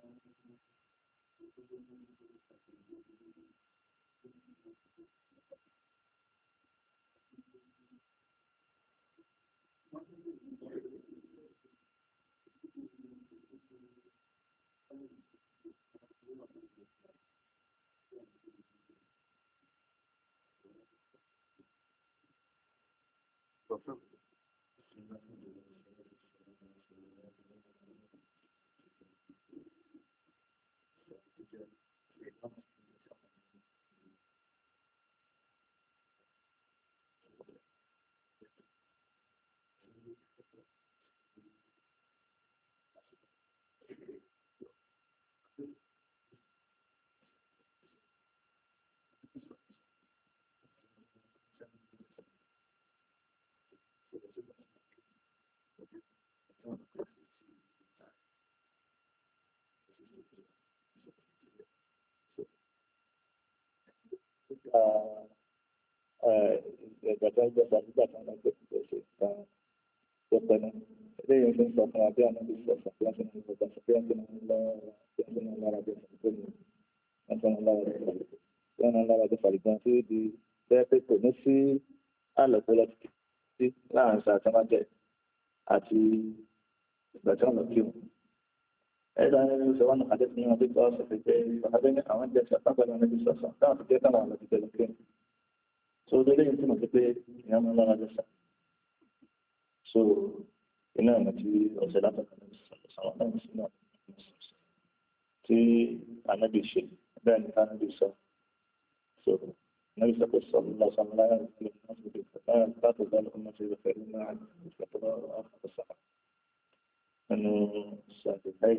ìgbàgbọ́ ìjọba nígbà tí wọ́n gbé ìgbésẹ̀ kan tó pẹ́nu eléyìí ló ń sọ fún wa bí àwọn ìṣòro sọ bí wọ́n ṣe ń lọ bá ṣe bí wọ́n ṣe ń lọ bí wọ́n ṣe ń lára bí wọ́n ṣe ń wọ́n ṣe ń lára bí wọ́n ṣe ń lára bí fàlìgbọ́n tí ó di bẹ́ẹ̀ pé kò ní sí àlọ́pọ̀ lọ sí láàrin sáà tí wọ́n jẹ àti ìgbà tí wọ́n lọ kí wọn. ẹ̀dá ní sọ wọn àdé fún wọn bí kò sọ pé ọ̀hádé ní àwọn jẹ́ sàpàgbà ní ibi sọ̀sọ̀ táwọn fi jẹ́ táwọn àlọ́ ti tẹ̀lé kí wọn. so lẹ́yìn tí mo ti pé ìyá máa ń lára jẹ́ sà. so iná ọ̀nà tí ọ̀sẹ̀ látọ̀kọ̀ ní sọ̀rọ̀ náà ní sínú tí ànábì ṣe bẹ́ẹ̀ ni ànábì sọ. so النبي صلى الله عليه وسلم لا يغفر الناس بالفتاة لا تزال أمتي بخيرين عن الفترة وآخر الصحابة أنه الصحيحين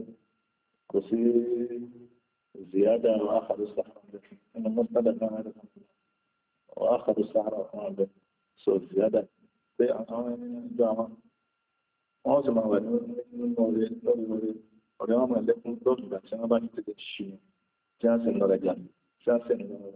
كثير زيادة وآخر الصحابة أن المصطلح ما هذا وآخر الصحابة سو زيادة دعوة معظم واليوم لكم دور عشان ما تدشين جالس الرجال جالس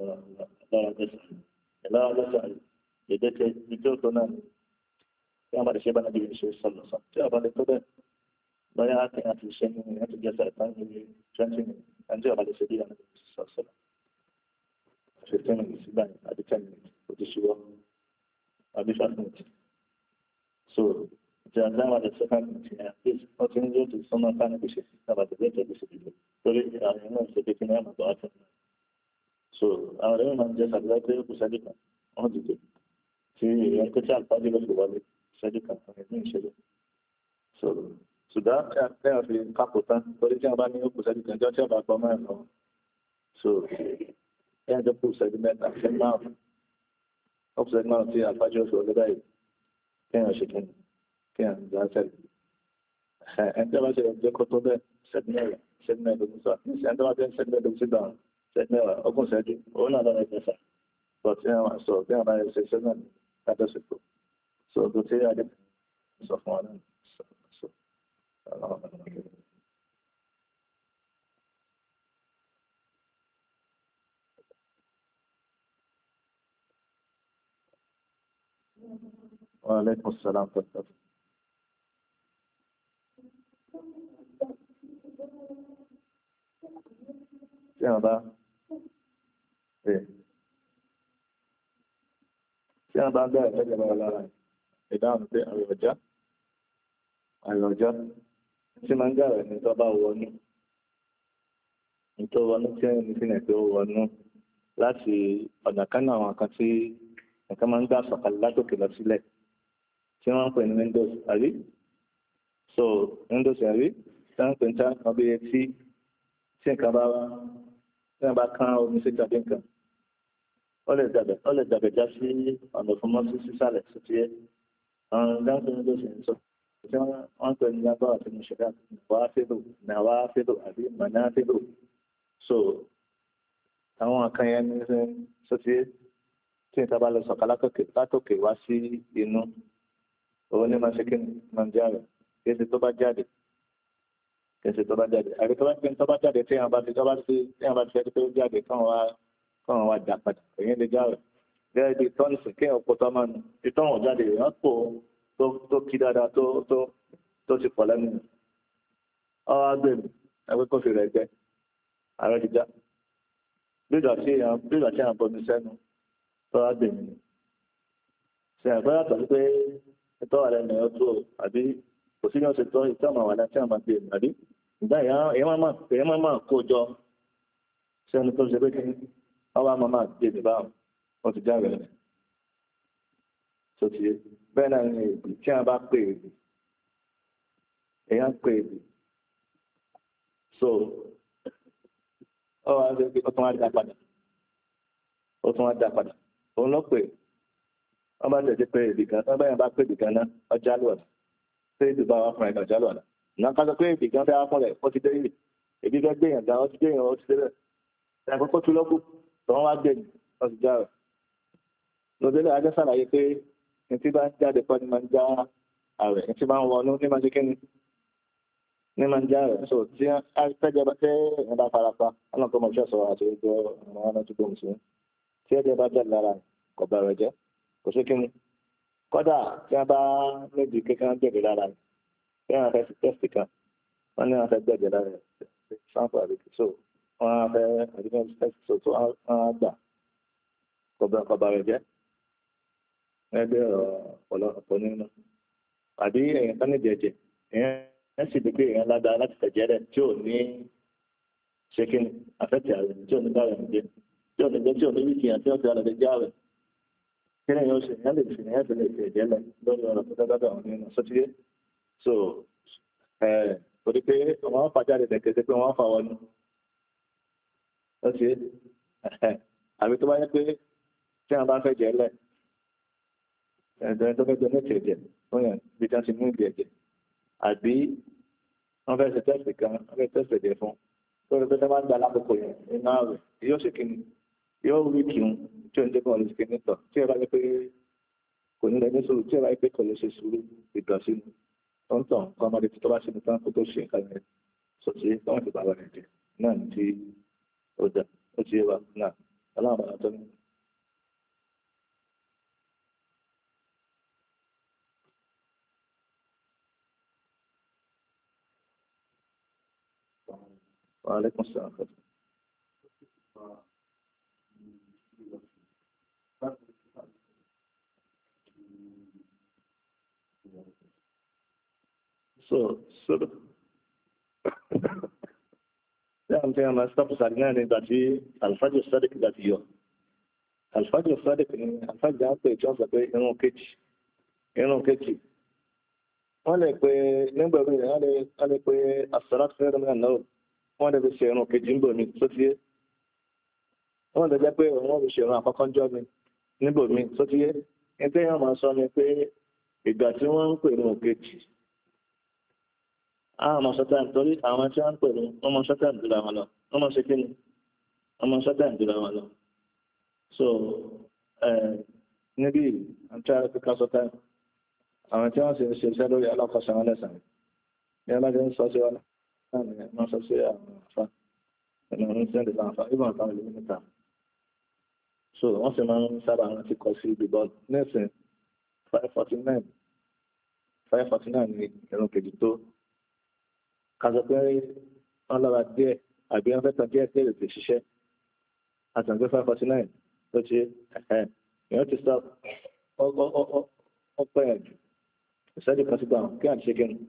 لا تسأل يدك بجوتنا يا ما الشيء بنا بيجي شيء صلى الله عليه وسلم كده لا يأتي أنت الشيء أنت جالس تاني جالسين أنت على سبيل أنا صلى الله عليه وسلم شفتين من السبان هذه كان وتشوا أبي فاهمت so jangan ada sekarang ya is orang itu semua kan bisa dapat bekerja bisa begitu jadi yang sebetulnya itu apa so orang yang jadi sahaja itu sahaja orang itu si yang kecil pasti bersuara sahaja kan ini sahaja so sudah saya di kaputan jadi jangan banyak itu sahaja jangan jangan banyak so yang ada pusat di mana semua opsi mana sih apa jauh sudah baik yang sekian كان ذات عندما يكتب سيدنا موسى عندما سيدنا موسى سيدنا أبو سعيد ولا لا ينسى بطيئة سو كان سيدنا هذا سكو سو بطيئة على صفوانا وعليكم السلام تفضل tí wọ́n bá bẹ̀rẹ̀ lẹ́gbẹ̀ẹ́ bá lára ìdáhùn pé àrọ̀já tí máa ń gbà rẹ̀ ní tó bá wọnú tó wọnú tí ẹni tí nẹ̀ tó wọnú láti ọ̀nà kan náà àwọn kan tí nǹkan máa ń gbà sọ̀kalẹ̀ látòkè lọ sílẹ̀ tí wọ́n ń pè ní windows àrí so windows àrí tí wọ́n ń pè ní táwọn bí etí tí nǹkan bá wá tí wọ́n bá kán omi sí tàbí nǹkan ó lè dàbẹ̀ já sí ọ̀nà fún mọ́sí sísàlẹ̀ sí ti ẹ́ àwọn dáńtò ní lóṣù sọ tí wọ́n pè ní lágbára tí mo ṣẹ̀dá nàwá fídò àbí mọ̀nà fídò so àwọn kan yẹn ní sọ ti ẹ́ tí nǹkan bá lọ sọ̀kà látòkè wá sí inú òun ní máa ṣe kí máa ń jáde kí ẹsẹ̀ tó bá jáde àbí tó bá jáde tí àwọn bá ti fẹ́ tó jáde káwọn wá dà padà èyí lè jáwé gẹ́gẹ́ bí tọ́nìsì kí ọ̀pọ̀ tó máa nù ìtọ́wọ̀n jáde èèyàn pò tó kí dáadáa tó ti pọ̀ lẹ́nu ọwọ́ agbèmí ẹgbẹ́ kófì rẹ̀ gbẹ ààrẹ ti já bí ìgbà tí àwọn bomi sẹ́nu tó wá dè mí ṣe àgbẹ̀ yàtọ̀ sí pé ìtọ́ ààrẹ nà ọ́ tó àbí kò sí ní ọ̀sẹ̀ tó ìtọ́ àwọn àwàdà tí àwọn máa dè mí àbí ìgbà èèyàn máa kó jọ sẹ́nu tó ṣe pé kí wọ́n bá máa dè mí báwọn wọ́n ti já rẹ̀ rẹ̀ tó ti yé bẹ́ẹ̀ náà ni èdè tí wọ́n bá pè èdè èèyàn pè èdè so ọ wá ṣe pé ó tún wá dá padà òun ló pè wọ́n bá tẹ̀sí pé èdè kan wọ́n báyọ̀ bá pè èdè kan náà ọjà lọ́ọ̀dà pé èdè bá wà fún ẹ̀ka ọjà lọ́ọ̀dà ìnáwó ká sọ pé èdè kan fẹ́ wá fún rẹ̀ ó ti dé yìí èdè fẹ́ gbé yàn gan ó ti dé yàn ó ti dé bẹ́ẹ̀ ẹ̀ àkókò tún lọ́kù tó wọ́n wá gbé yìí ó ti já rẹ̀ lọ́dẹ́lẹ̀ ajá sàlàyé pé ní tí bá ń jáde kọ́ ni máa ń já ààrẹ ní tí bá ń wọnú ní máa ń ṣe kí ni ní máa ń já rẹ̀ so tí tẹ́jọba tẹ́ ẹ̀ bá farapa ọlọ́pàá mọ̀ ṣẹ́ sọ̀rọ̀ àti ìjọ àwọn ọmọ tó gbóhùn sí tí ẹ̀jẹ̀ bá jáde lára kò bá rẹ̀ jẹ́ kò sí kí ni kọ́dà tí wọ́n bá méjì kékeré jẹ̀dẹ̀ lára rẹ̀ tí wọ́n fẹ́ tẹ́sì kan wọ́n ní wọ́n fẹ́ jẹ̀dẹ̀ lára rẹ̀ sáǹpù àbíkí so wọ́n fẹ́ àdìgbọ́n tẹ́sì so tó wọ́n gbà kò bá rẹ̀ jẹ́ ẹgbẹ́ ọ̀pọ̀lọpọ̀ nínú àbí èèyàn kan ní jẹ̀jẹ̀ èèyàn sì di pé èèyàn ládàá láti tẹ̀jẹ̀ rẹ̀ tí ò ní ṣe kí ni àfẹ́tì ààrẹ tí ò ní bá rẹ̀ ń jẹ tí ò ní jẹ tí ò ní wíkì àti ọ̀tí àlọ́ lè já rẹ̀ kí ni yóò ṣe èèyàn lè fi èèyàn fi lè fi ẹ̀jẹ̀ lẹ̀ lórí ọ̀rọ̀ tó dábàá àwọn nínú sọ́tíyé so torí pé wọ́n fà jáde tẹ̀kẹ́sẹ́ pé wọ́n fà wọnú sọ́tíyé àbí tó bá yẹ pé tí wọ́n bá fẹ́ jẹ́ lẹ̀ ẹ̀dọ́rin tó fẹ́ jẹ́ nẹ́tì ẹ̀jẹ̀ wọ́n yàn bí tí wọ́n ti mú ìdí ẹ̀jẹ̀ àbí wọ́n fẹ́ ṣe tẹ́sì kan wọ́n fẹ́ tẹ́sì ẹ̀jẹ̀ fún tó rí pé tó máa ń gba alákòókò yẹn nínú ààrẹ yóò ṣe kí ni yóò rí kí n tí ò ń jẹ́ kí wọ́n lè ṣe nítọ̀ tí ẹ bá yẹ pé kò ní lẹ́ni sùúrù tí ẹ bá yẹ pé kò lè ṣe sùúrù ìgbà sínú tó ń tàn kọ́ ọmọdé tó bá ṣe nìkan kó tó ṣe nǹkan yẹn sọ sí wọ́n ti bàbá rẹ̀ jẹ náà ní ti ó dà ó ti yé wa náà aláwọ̀ bàbá tó ní. وعليكم السلام. يعني tí a máa stop sàrí náà nígbà tí alfajr sadiq gbà ti yọ alfajr sadiq ni alfajr á pè tí wọ́n sọ pé irun kejì wọ́n lè pe nígbà míì wọ́n lè pe as-salatu khayrun minan nawm wọ́n lè fi ṣe irun kejì níbò mi tó tiye wọ́n lè jẹ́ pé wọ́n fi ṣe irun àkọ́kọ́ jọ́ mi níbò mi tó tiye ní tí wọ́n máa sọ ni pé ìgbà tí wọ́n ń pè irun kejì àwọn ọmọ sọ́tà nítorí àwọn tí wọ́n ń pè ní ọmọ sọ́tà ìdúrà wọn lọ ọmọ ṣe kí ni ọmọ sọ́tà ìdúrà wọn lọ so níbí àti àríkà sọ́tà àwọn tí wọ́n sì ń ṣe iṣẹ́ lórí alákọ̀ọ́sọ wọn lẹ́sàn ní ọlọ́dẹ ń sọ sí wọn náà ni wọ́n sọ sí àwọn àfa ẹ̀nà ọ̀run tí wọ́n ti láǹfà ìbọn àtàwọn ìlú níta so wọ́n sì máa ń sábà wọn ti kọ sí ibi bọ́ọ̀lù nísìn 549 ní ìrun kejì tó kàzọ pé wọ́n lọ́ra díẹ̀ àbí wọ́n fẹ́ tàn díẹ̀ tí èrè ti ṣiṣẹ́ àtàgbé 549 tó ti èèyàn ti sọ ọpẹ́ ẹ̀jù ìṣẹ́jú kan sígbà kí àti ṣe kíni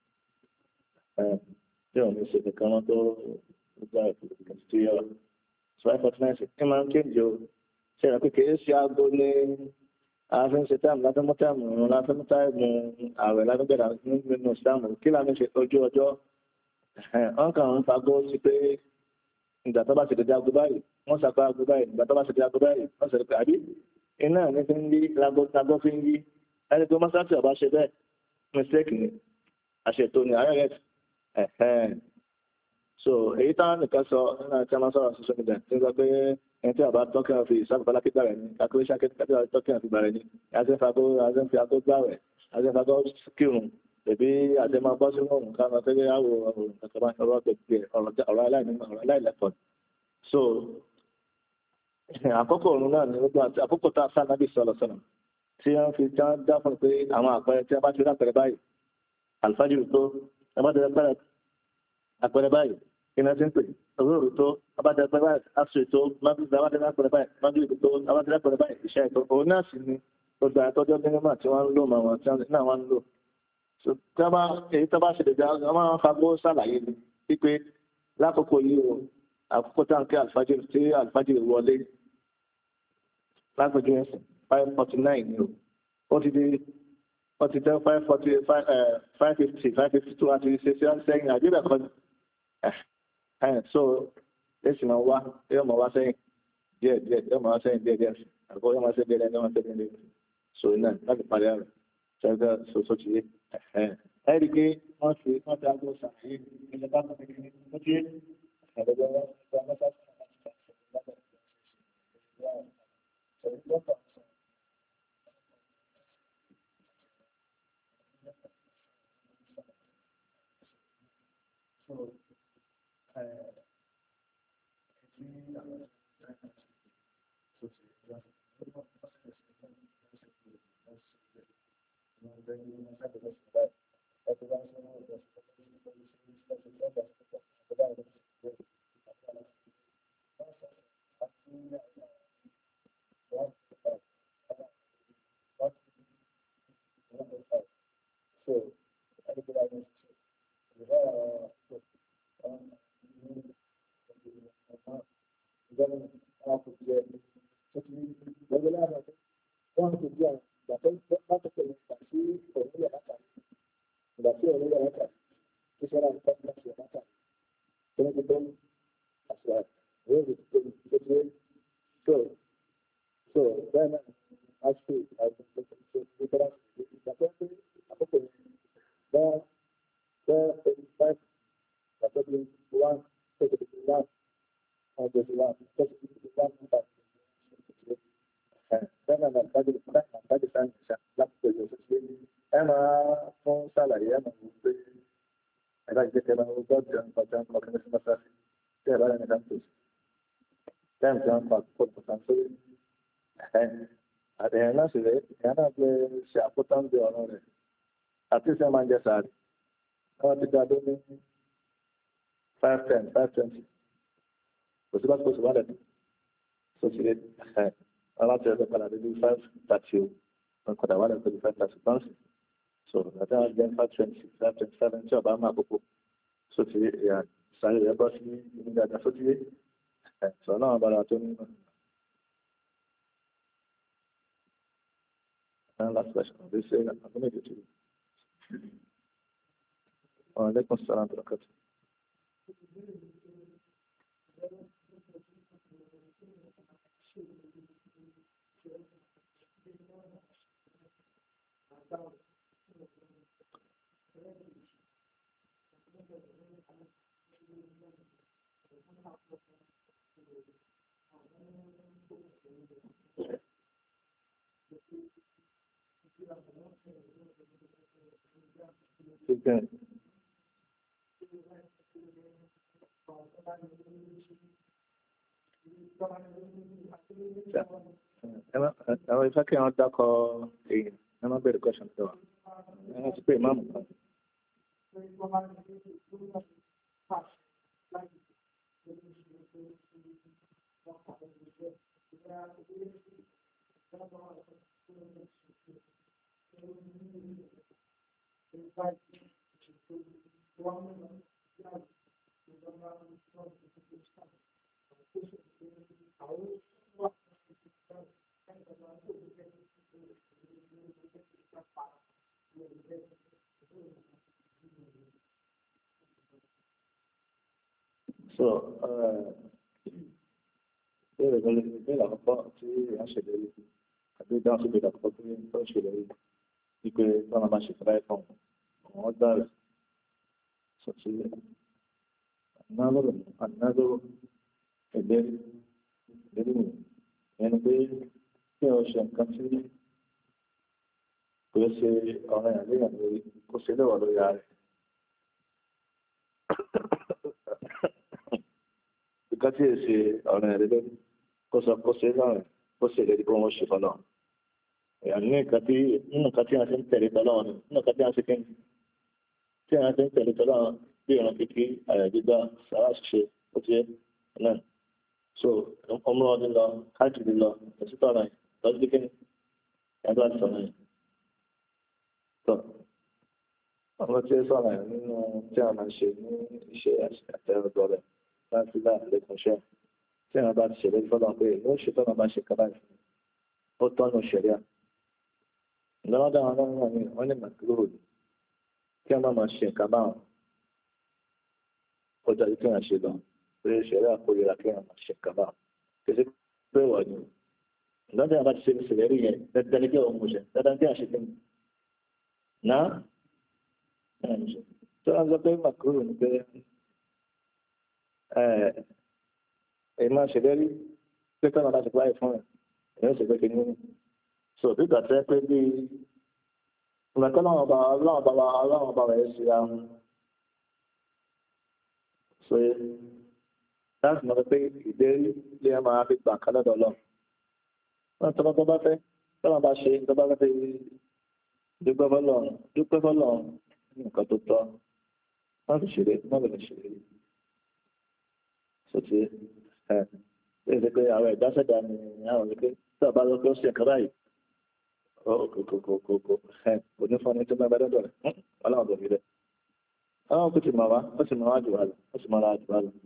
tí òun ní ṣe kankan wọn tó gbà ìpìlẹ̀ tó yọ 549 kí máa ń kéde o ṣe ìrìn kékeré sí aago ní ààfin ṣe táàmù láfẹ́mú táàmù ìrún láfẹ́mú táàmù ààwẹ̀ láfẹ́gbẹ̀dà nínú ìsìlámù kí láàmú ṣe ojú ọjọ́ wọ́n kàn ń fagbó sí pé ìgbà tó bá ṣe dédé aago báyìí wọ́n ṣàpá aago báyìí ìgbà tó bá ṣe dédé aago báyìí wọ́n ṣe pé àbí iná ní fi ń yí lágbó fi ń yí ẹni tó mọ́sáàtì ọba ṣe bẹ́ẹ̀ mistake ni àṣetò ni ààrẹ rẹ̀ so èyí táwọn nìkan sọ nínú àti àmọ́ sọ̀rọ̀ social media tí ń sọ pé ẹni tí àbá tọ́kẹ́ fi ìsáàbùbálá kíkà rẹ̀ ní calculation kíkà tọ́kẹ́ fi gbà rẹ̀ ní azẹ́fagó gbà rẹ̀ azẹ́fagó kírun tẹ̀bí àtẹ́mọ́ bọ́ sínú ọ̀run ká lọ tẹ́lẹ̀ àwọ̀ ọ̀rọ̀ gbẹ̀gbẹ̀ ọ̀rọ̀ aláìlẹ́kọ̀ọ́ so àkókò ọ̀run náà ni gbogbo àti àkókò tá a sá nábì sọ̀rọ̀ sọ̀rọ̀ tí wọ́n fi dá fún pé àwọn àpẹẹrẹ tí a bá ti rí àpẹẹrẹ báyìí àlùfáàjì tó ẹ bá ti rí àpẹẹrẹ àpẹẹrẹ báyìí kí ni wọ́n ti ń pè òwúrò tó abájá pẹ́ báyìí aṣọ ètò mábìlì abájá àpẹẹrẹ báyìí mábìlì tó abájá àpẹẹrẹ báyìí iṣẹ́ ètò òun náà sì ni gbogbo àtọ́jọ́ mínímà tí wọ́n ń lò mọ́ wọn tí wọ́n náà wọ́n ń lò èyí tó bá ṣe lè dá wọ́n máa ń fagbó ṣàlàyé ni wípé lákòókò yìí o àkókò táǹkì àlùfájìrì tí àlùfájìrì wọlé lágbègbè ẹsẹ̀ 549 ni o ó ti di wọ́n ti tẹ́ 540 550 552 àti ṣe sẹ́yìn àdébẹ̀ kan so èsì máa wá yóò máa wá sẹ́yìn díẹ̀ díẹ̀ yóò máa wá sẹ́yìn díẹ̀ díẹ̀ àgọ́ yóò máa sẹ́yìn díẹ̀ díẹ̀ yóò máa sẹ́yìn díẹ̀ so iná láti parí àrùn ṣẹ́gbẹ́ so ti yé ẹ̀rí pé wọ́n ti àgọ́ sàlàyé ìjọba tó ti yé ó ti yé ẹ̀rọ̀gbọ́n wọn ti gba mọ́sáàsì àtẹ̀yìn náà sì rẹ̀ ìyá náà lè ṣe àkótánde ọ̀rọ̀ rẹ̀ àti ìṣẹ́ máa ń jẹ sàárì wọ́n ti dá ló ní 510 520 kò sí bá kó sì wá lẹ́nu tó ti rẹ̀ aláti ẹ̀rọ padà dé bí 530 wọn padà wá lẹ́nu bí 530 báńsì so àti àwọn jẹ́ 520 527 tí ọba máa kókó tó ti rẹ̀ ìyá sàárì rẹ̀ bọ́ sí ní dáadáa tó ti rẹ̀ sọ náà bára tó ní last question. They say, I'm going to get you. وعليكم السلام ورحمة الله وبركاته. Okay. Àwọn ìfẹ́ kí wọ́n dákọ̀ èèyàn ẹ má bẹ̀rẹ̀ question tó wà ẹ má ti pé ìmáàmù kan. So, ìbéèrè àkọ́kọ́ tí a ṣe lórí àbí ìdáhùn sí ìbéèrè àkọ́kọ́ tí ó ṣe lórí wípé tọ́nà máa ṣe fẹ́ fún àwọn ọgbà rẹ̀ sọ̀tí ànádọ́rọ̀ ìbéèrè mi ẹni pé kí o ṣe nǹkan tí kò ṣe ọ̀rọ̀ ìyàlẹ́yìn lórí kò ṣe lẹ́wà lórí ààrẹ nǹkan tí èsì ọ̀rọ̀ ìyàlẹ́ lórí kó sọ kó ṣe lọ́rùn kó ṣe lórí kó wọ́n ṣe fọlọ́ ìyàlẹ́ nínú nǹkan tí a ti ń tẹ̀lé tọ́lọ́run nínú nǹkan tí a ti ń tẹ̀lé tọ́lọ́run bí ìran kíkí àyà gbígbà sàrà ṣíṣe ó ti yẹ náà so ọmọ ọdún lọ káàkiri lọ òtítọ́ ọ̀rọ̀ yìí lọ́dún kíkíní ẹgbẹ́ àti sọ̀rọ̀ yìí tọ́ ọmọ tí ó sọ̀rọ̀ yìí nínú tí a máa ń ṣe ní iṣẹ́ àtẹ̀rọ̀dọ̀ rẹ̀ láti bá àlékún iṣẹ́ tí àwọn bá ti ṣẹlẹ̀ fọ́lọ́ pé ló ṣe tọ́nà bá ṣe kábàá ìfún ó tọ́nà ṣẹlẹ̀ lọ́dọ̀ àwọn ọlọ́run ní wọ́n ní màkúrò kí wọ́n máa ṣe nǹkan báwọn ó jáde kí wọ́n ṣe lọ pé ṣẹlẹ̀ àkórira kí wọ́n máa ṣe nǹkan báwọn kì í ṣe pé wà ní lọ́dọ̀ àwọn bá ti ṣe ìṣẹ̀lẹ̀ rí yẹn dandan ní kí wọ́n mú ṣe dandan kí wọ́n ṣe kí náà tí wọ́n sọ pé màkúrò ní pé èyí máa ṣẹlẹ̀ rí pé tọ́nà bá ti pààyè fún ẹ̀ èyí ó ṣe pé kí ní so bí ìgbà tẹ́ pé bí ìgbàkọ́ láwọn ọba rẹ̀ ṣe àwọn so láti mọ̀ pé ìdérí lé ẹ máa fi gbà kálọ́dọ̀ lọ wọ́n tọ́lọ́ tó bá fẹ́ tọ́lọ́ bá ṣe tó bá fẹ́ dúpẹ́ fọ́lọ́ nǹkan tó tọ́ wọ́n fi ṣeré wọ́n lè ṣeré so ti ṣe pé àwọn ìdásẹ́dá ni àwọn ìpé tí ọba lọ pé ó ṣe nǹkan báyìí kò ní fọ́nì tó bá bá dọ́dọ̀ rẹ̀ ọlọ́run tó fi rẹ̀ àwọn kò ti mọ̀ wá ó sì mọ̀ wá jù wá lọ ó sì mọ̀ wá jù wá lọ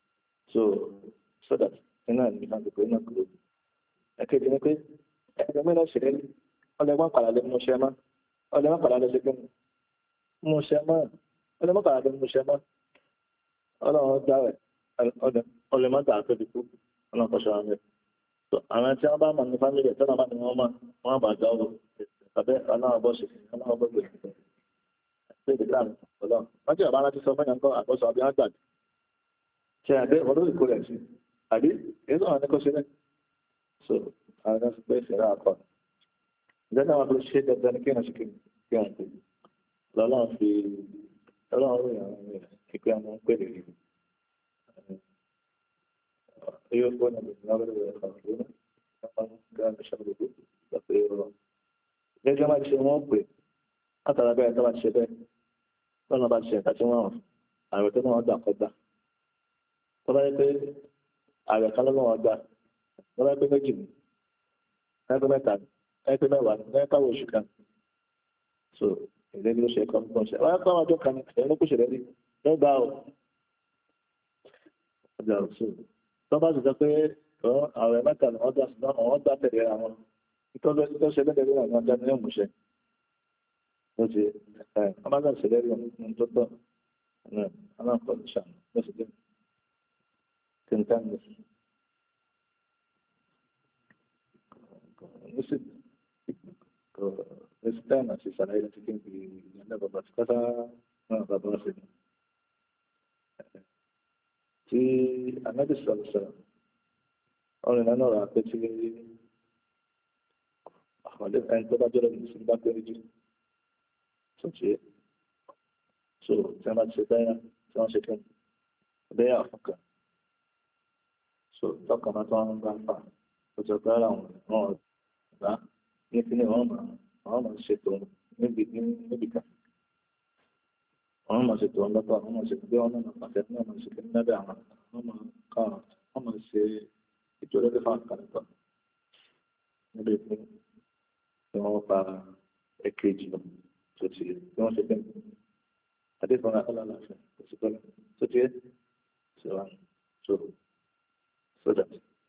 so that iná ní ìfàǹdì pé iná kúrò ẹ̀kejì ni pé ẹgbẹ́ mẹ́rin ṣẹlẹ̀ ọlẹ́gbọ́n padà lé mú ṣẹ́ mọ́ ọlẹ́gbọ́n padà lé ṣe pé mú ṣẹ́ mọ́ ọlẹ́gbọ́n padà lé mú ṣẹ́ mọ́ ọlọ́run dá rẹ̀ ọlẹ́mọ́ta tó ti kú ọlọ́run kọ́ ṣọ́ àwọn àwọn tí wọ́n bá mọ̀ ní fámílì ẹ̀ tọ́nà bá ní wọ́n bá já ọ̀rọ̀ tàbí aláwọ̀ bọ́ọ̀ṣì aláwọ̀ bọ́ọ̀gbè ṣe ìdílé àmì ọ̀lọ́ wọ́n tí ọ̀bá láti sọ fún ẹ̀yàn àkọsọ àbí wọ́n gbàgbé ṣe àdé olórí kò rẹ̀ sí àbí èyí tó wà ní kó ṣe rẹ̀ so àwọn ẹ̀dá pé ìṣẹ̀rẹ̀ àkọ́ ìjọba wọn tó ṣe dandan ní kí wọ́n ṣe kí wọ́n pè lọ́lọ́run fi ọlọ́run ròyìn àwọn ènìyàn kíkẹ́ wọn pè lè rí يكون بالنظر والخاطرون كان شغله بصيرا يا جماعة الشيء موقف أترى بيع تبع الشباب ولا بعد الشيء تجمعه على وقت ما وضع قدة طبعا يقول على كلام ما وضع طبعا يقول نجيب هذا ما تعب هذا ما وضع ما يقوي شو كان so إذا لو شيء كم كم شيء ويا كم أجو كان إذا كوش رأي لا باو جالس tọ́ba ti sọ pé àwọn ẹ̀mẹ́ta ni wọ́n dá sí náà wọ́n dá tẹ̀lé àwọn ìtọ́jú tó ṣe lẹ́dẹ̀ẹ́ lórí àwọn ọjà ní òmùṣẹ́ ló ti ọmọdé ṣẹlẹ̀ rí ohun tó tọ́ aláǹkọ̀ ní sàn ló sì dé kìntàn ní sí táìmù àti ìsàlàyé láti kí n fi ìyànlẹ́ bàbá tí kọ́tà náà bàbá ṣe ní. Tí anábì sọ̀rọ̀ ọ̀rìn náà rà pé tí àwọn ẹni tó bá jẹ́ lọ́dún sí bá péré jù tó ṣe so tí wọ́n bá ti ṣe bẹ́yà tí wọ́n ṣe kí bẹ́yà ọ̀fọ̀kà so tọ́kà máa tó wọn bá fà ó jọ pé ara wọn ọ̀gá ní kíní wọn máa ṣètò níbi kan àwọn máa ṣètò ọlọ́pàá àwọn máa ṣètò bí wọn náà pàṣẹ ní àwọn ṣètò ní lábẹ́ àwọn wọ́n máa ṣe ètò lẹ́lẹ́ fún àkàlẹ́kọ̀ níbi ìpín tí wọ́n pa ẹ̀kejì lọ tó ti bí wọ́n ṣe pín adéfọ́nà alálàáfẹ́ tó ti pẹ́lú tó ti yẹ ṣe wà so that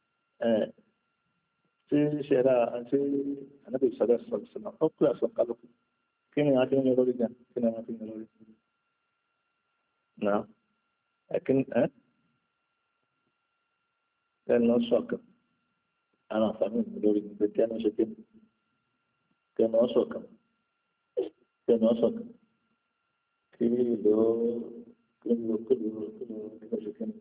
tí ṣe ra àti ànábì ìṣẹ̀lẹ̀ sọ̀rọ̀ ó pè àṣọ kálukú kí ni a ti ń yẹ lórí gan kí ni a ti ń yẹ lórí náà ẹ̀kín ẹnu ṣọ̀kan àwọn àǹfààní lórí ìgbé kẹ́nu ṣe kẹ́nu ọ̀ṣọ̀kan kí ló ṣe kẹ́nu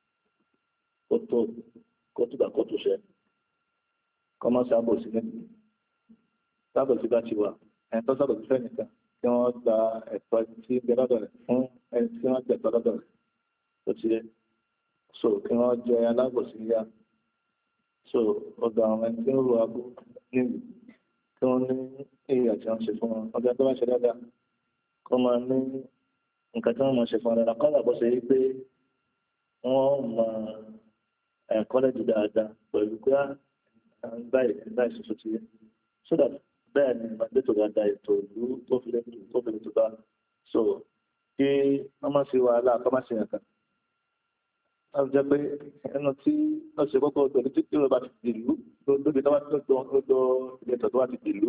kó tó gbà kó tó ṣe kọ́mọ́ sábòsí níbi sábòsí bá ti wà ẹni tó sábòsí fẹ́ nìkan kí wọ́n gba ẹ̀tọ́ tí ń bẹ lọ́dọ̀ rẹ̀ fún ẹni tí wọ́n gbẹ̀tọ́ lọ́dọ̀ rẹ̀ tó ti yẹ so kí wọ́n jẹ alábòsí yá so ọ̀dọ̀ àwọn ẹni tí ń ro abú nílùú kí wọ́n ní èyí àti àwọn ṣe fún wọn ọjọ́ tó bá ṣe dáadáa kọ́ máa ní nǹkan tí wọ́n mọ̀ ṣe fún ara kọ́lá bó ṣe rí pé wọ́n mọ kọ́lẹ́jì dáadáa pẹ̀lú pé báyìí ṣoṣo ti yẹ so that bẹ́ẹ̀ ni ìgbàgbé tó dáadáa ètò ìlú tó fi lè tó bá so kí wọ́n má ṣe wàhálà kọ́ má ṣe yàn kan láti jẹ́ pé ẹnu tí wọ́n ṣe kọ́kọ́ pẹ̀lú tí ó bá ti dìlú lóde tó bá ti lọ́dọ̀ ìgbẹ́tọ̀ tó bá ti dìlú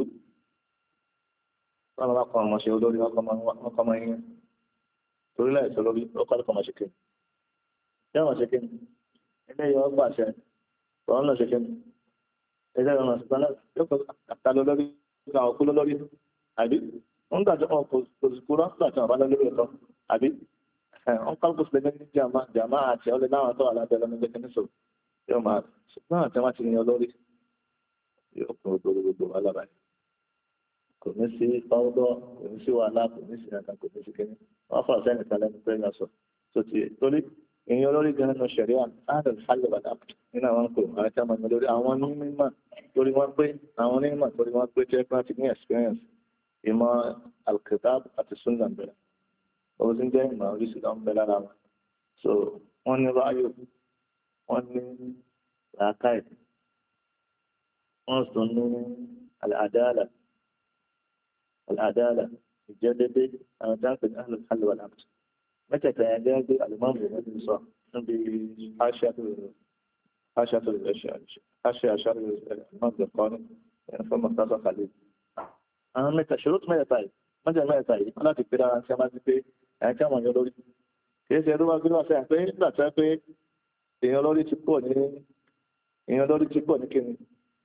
wọ́n máa kọ́ ọmọ ṣe olórí wọ́n kọ́ ọmọ yẹn torí láìsọ lórí ọkọ̀ àlùkò máa ṣe kéde yóò máa ṣe kéde ilé yọ ọgbà àṣẹ ọ̀hún náà ṣe kéde ilé yọ máa ṣùgbọ́n yóò kọ́ àtàlọ́ lórí ìgbà òkú lórí àbí wọ́n gbà tó kò sì kúrọ́ nígbà tí wọ́n bá lórí ẹ̀tọ́ àbí wọ́n kọ́ kó sílẹ̀ ní jàmá àti ọlẹ́ náà tó àlábẹ́ lọ́nà jẹ́ kẹ́ni sọ̀rọ̀ yóò máa ṣùgbọ́n àti wọ́n ti yan lórí yóò kọ́ gbogbo wàhálà báyìí kò ní sí ọdọ kò ní sí wàhálà kò ní sí nǹkan kò ní sí kẹ́ni wọ́n fà sẹ́yìn kan lẹ́nu pé ń sọ tó ti torí ìyẹn olórí gan nínú ṣẹ̀ríà ààrùn hálùbàdà nínú àwọn kò àti àmọ́ lórí àwọn onímọ̀ torí wọ́n pé àwọn onímọ̀ torí wọ́n pé tí wọ́n ti ní experience ìmọ̀ alkitab àti sunna bẹ̀rẹ̀ ó sì ń jẹ́ ìmọ̀ oríṣi lọ́n bẹ lára wọn so wọ́n ní ráyò wọ́n ní làákàì wọ́n sì ní àdáàlà ìjẹ́dédé àwọn tí wọ́n pè ní ààrùn hálùbàdà mẹ́tẹ̀ẹ̀ta yẹn gẹ́gẹ́ bí alimọ́mù rẹ̀ ló sọ níbi aṣáàtò ìmọ̀gbẹ̀ kan ní fún mọ̀sánsọ́ kàlẹ́. àwọn mẹ́ta ṣòro tó mẹ́ta yìí mọ́jẹ̀ mẹ́ta yìí wọ́n láti gbé dára tí a máa ti pé ẹ̀yìn tí a mọ̀ ní olórí. kìí ṣe ẹ̀rọ wá gbé wá sẹ́yìn pé nígbà tí wọ́n pé èèyàn olórí ti pọ̀ ní kíni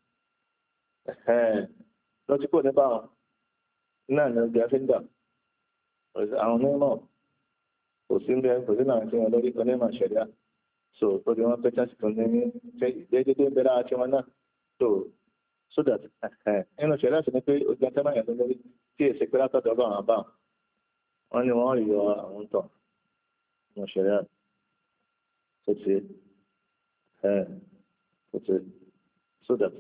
lọ ti pọ̀ ní báwọn náà ní ọjà fi ń gbà àwọn onímọ̀ kò sí ń bẹ kò sí náà tí wọn lórí kan lẹ́mọ̀ ṣẹ̀dá so tó di wọn pé chance tó ní déédéé ń bẹ lára tí wọn náà so that nínú ṣẹ̀dá sì ni pé ojú ọjọ́ máa yàn lórí tí èsì pé látọ̀dọ̀ ọlọ́run àbá wọn ni wọ́n yọ àwọn tọ̀ nínú ṣẹ̀dá tó ti so that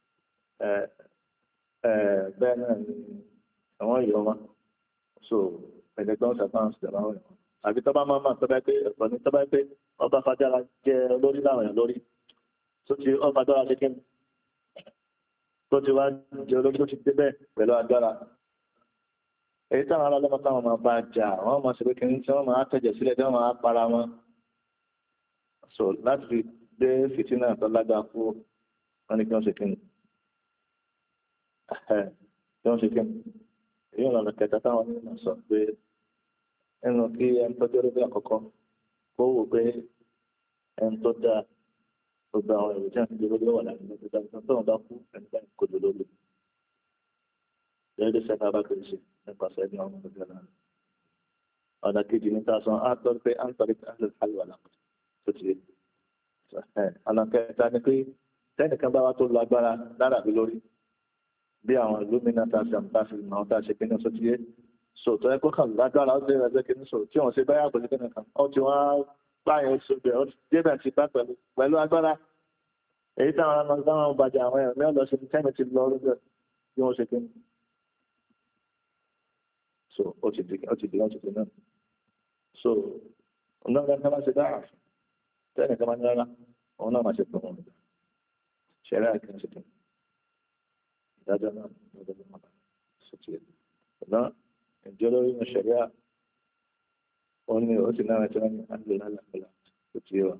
bẹ́ẹ̀ náà ni àwọn yọ wọn so ẹ̀ẹ́dẹ́gbọ́n sàtàn sí àwọn ìwọ̀n àbí tọ́ba máa máa tọ́ba pé ẹ̀kọ́ ní tọ́ba pé ọba fajára jẹ́ olórí láwọn èèyàn lórí tó ti ọba dára ṣe kíni tó ti wá jẹ́ olórí tó ti dé bẹ́ẹ̀ pẹ̀lú agbára èyí táwọn alálọ́mọ táwọn máa bá jà wọ́n máa ṣe pé kíni tí wọ́n máa tẹ̀jẹ̀ sílẹ̀ tí wọ́n máa para wọn so láti fi dé fìtínà tó lágbára kú wọn ni kí wọ́n ṣe kíni kí wọ́n ṣe kíni èyí ọ̀nà kẹta táwọn onímọ̀ sọ pé ẹnu kí ẹni tó jẹ́ lórí àkọ́kọ́ kó wò pé ẹni tó dáa gbogbo àwọn èrò tí a ti di lórí wà láti lórí dáadáa tó wọn bá kú ẹni bá kò lò lórí lẹ́yìn sẹ́ka bá kiri sí nípasẹ̀ ẹni ọmọ tó gbẹ̀rẹ̀ ọ̀nà kejì ní tàṣán á tọ́ pé á ń tọ́rí á lè hálùwà lápò tó ti ọ̀nà kẹta ni pé tẹ́nìkan bá wá tó lọ agbára lára bí lórí bí àwọn ìlú mìíràn tá a ṣe àmúta sí ìmọ̀ tá a ṣe pinnu tó ti yé so tó ẹkọ́ kan lágbára ó bẹ̀rẹ̀ ẹgbẹ́ kìíní so tí wọ́n ṣe báyà pẹ̀lú kìíní kan ó ti wọ́n báyìí oṣù bẹ̀rẹ̀ ó ti débẹ̀ ti bá pẹ̀lú agbára èyí táwọn ọmọ táwọn bàjẹ́ àwọn èèyàn mẹ́rin lọ sí tẹ́mi ti lọ lójú bí wọ́n ṣe kìíní so ó ti di náà so ọ̀nà ọ̀gá kan máa ṣe dáhà tẹ́nì kan máa ń rárá òun náà máa ṣe pọ̀ wọn ṣẹlẹ̀ àìkíní ṣe kìíní ìdájọ́ náà lọ́dọ̀ ló máa bá ṣe tiẹ̀ ọ̀nà ìjọ lórí inú ṣẹ̀ríà ó ní ó sì náà tí wọ́n ní àlùlálàpẹ̀lá tó ti wà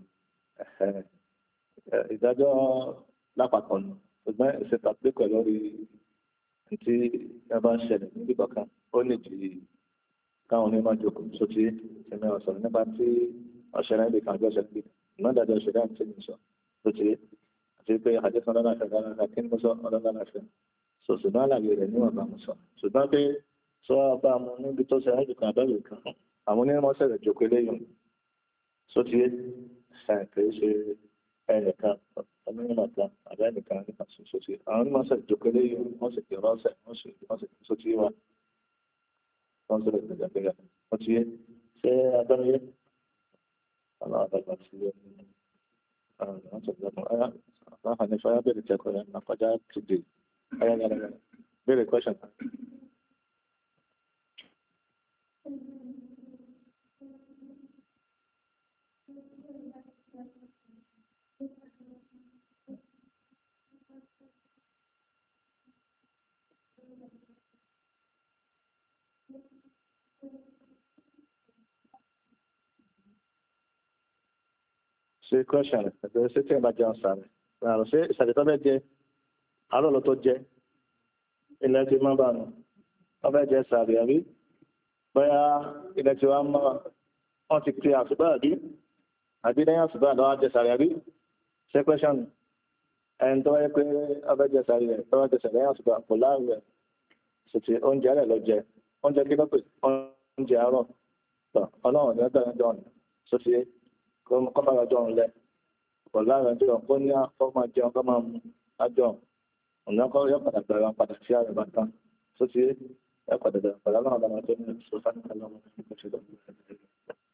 ìdájọ́ lápapọ̀ nù ṣùgbọ́n ìṣètàpékọ̀ lórí tí ẹ bá ń ṣẹlẹ̀ níbi kankan ó lè di káwọn onímọ̀ jókòó sóti ẹ̀mí ọ̀sọ̀rọ̀ nípa tí ọ̀ṣẹ̀rẹ̀ níbi kan ọjọ́ ṣẹlẹ̀ ìmọ̀dájọ́ ìṣẹ̀lẹ̀ àti ìṣọ̀ tó ti àti pé àdéhùn ọlọ́láfẹ́ kí ni mo sọ ọlọ́láfẹ́ ṣùgbọ́n àlàyé rẹ̀ níwọ̀n bá mo sọ ṣùgbọ́n pé sọ bá mu níbi tó ṣe àìjù kan àbẹ́rẹ̀ kan àwọn onímọ̀ ṣẹlẹ̀ jókòó eléyìí só ti kìí ṣe ẹnìkan onímọ̀ kan àbẹ́nìkan nípa só ti àwọn onímọ̀ ṣẹlẹ̀ jókòó eléyìí wọ́n sì kìí rọ́ọ̀ṣẹ̀ wọ́n sì só ti wá wọ́n ṣẹlẹ̀ gbẹ̀gbẹ̀gbẹ̀ wọ́n ti yé ṣé agbẹ́niyé àwọn àgbàgbà ti yé wọ́n ti gbẹ̀gbẹ̀ àwọn ànífà yá bẹ̀rẹ̀ tẹ́kọ̀ọ́ yẹn àkọjá ti dè ayáyára bẹ̀rẹ̀ question. ṣe question ẹ̀gbẹ́ ṣé tí ẹ bá jẹun sàrẹ̀ rárá ṣé ìsàlẹ̀ tó fẹ́ jẹ àárọ̀ ló tó jẹ ilẹ̀ ti máa bá nù wọ́n fẹ́ jẹ sàrẹ̀ àbí bóyá ilẹ̀ ti wá mọ́ wọ́n ti pe àṣùbà àbí lẹ́yìn àṣùbà lọ́wọ́ jẹ sàrẹ̀ àbí ṣe question ẹni tó wáyé pé ọfẹ́ jẹ sàrẹ̀ rẹ̀ tó wá jẹ sàrẹ̀ lẹ́yìn àṣùbà kò láàrẹ̀ ṣètì oúnjẹ rẹ̀ lọ jẹ oúnjẹ kí ló pè oúnjẹ àárọ̀ ọlọ́run ní ọjọ́ ìjọ ọ̀nà sóti kọ́mọ ọjọ́ ọ̀hún lẹ̀ kò láàrẹ̀ ọjọ́ kó ní ọmọ jẹun kọ́ máa mú àjọ ọ̀nà kọ́ yọ padà bẹ̀rẹ̀ padà sí àrẹ̀ bá tán sóti ẹ padà bẹ̀rẹ̀ padà lọ́wọ́ ọ̀dọ́ tó ní ìṣòfà nípa lọ́wọ́